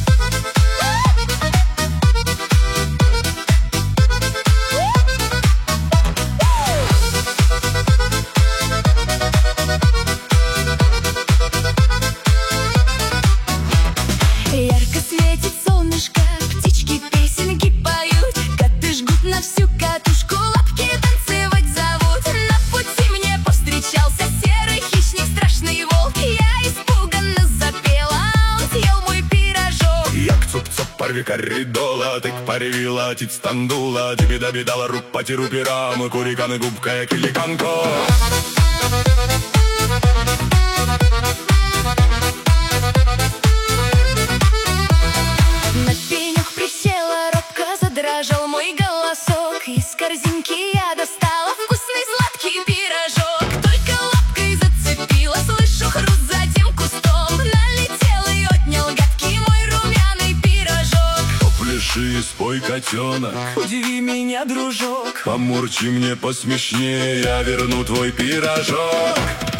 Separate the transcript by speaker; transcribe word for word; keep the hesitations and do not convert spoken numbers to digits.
Speaker 1: Ярко светит солнышко, птички песенки поют, коты жгут на всю катушку, лапки танцевать зовут. На пути мне повстречался серый хищник, страшный волк. Я испуганно запела, он съел мой пирожок.
Speaker 2: Як цуп-цоп порви коридола, тик поревила, тиц стандула, тебе добидала рук потиру пирам, куриканы губка, як великанко.
Speaker 1: На пенек присела робко, задрожал мой голосок. Из корзинки я достала вкусный сладкий пирожок. Только лапкой зацепила, слышу хруст за тем кустом. Налетел и отнял гадкий мой румяный пирожок.
Speaker 2: Попляши, спой, котенок,
Speaker 3: Удиви меня, дружок.
Speaker 2: помурчи мне посмешнее, я верну твой пирожок.